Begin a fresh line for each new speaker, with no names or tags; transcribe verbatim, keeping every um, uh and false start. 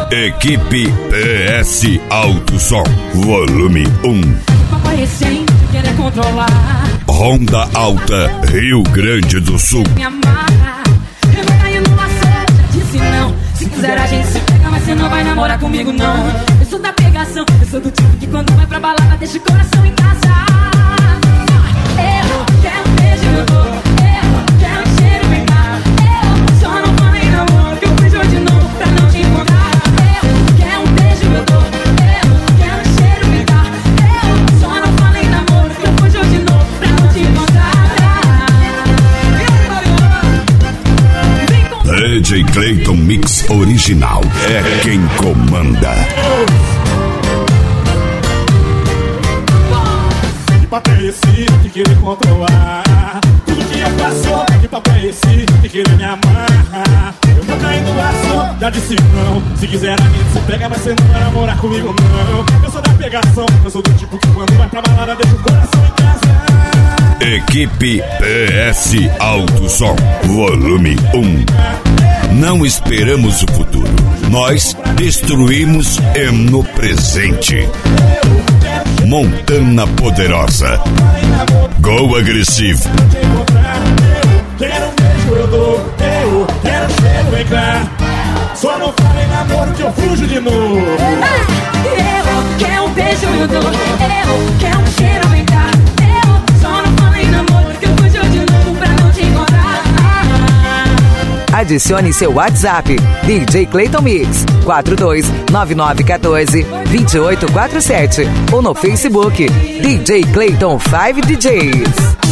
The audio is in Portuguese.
Equipe P S Alto Som, volume um.
Querer controlar.
Honda Alta, Rio Grande do Sul.
Me amarra, eu vou cair no laço, já disse não. Se quiser a gente se pega, mas você não vai namorar comigo não. Eu sou da pegação, eu sou do tipo que quando vai pra balada deixa o coração em casa. Eu quero um beijo, eu dou. Eu quero um cheiro, vem cá. Eu só não falei namoro, que eu beijo de novo pra não te encontrar. Eu quero um beijo, eu dou. Eu quero um cheiro, vem cá. Eu só não falei namoro, que eu beijo de novo pra não te encontrar.
D J Clayton Mix Original é quem comanda.
Que papo é esse de querer controlar? Tudo que eu faço, que papo é esse de querer me amarrar? Eu vou cair no laço, já disse não. Se quiser a gente se pega, mas você não vai namorar comigo não. Eu sou da pegação, eu sou do tipo que quando vai pra balada deixa o coração em casa.
Equipe P S Alto Som, volume um. Não esperamos o futuro, nós destruímos é no presente. Montana Poderosa, Go Agressivo.
Quero um beijo, eu dou. Eu quero um cheiro, vem cá. Só não fale namoro que eu fujo de novo.
Eu quero um beijo, eu dou. Eu quero um cheiro, vem cá. Eu só não falei namoro, que eu fujo de novo pra não te encontrar.
Adicione seu WhatsApp, D J Clayton Mix, quatro dois nove nove um quatro, dois oito quatro sete, ou no Facebook, D J Clayton cinco D Js.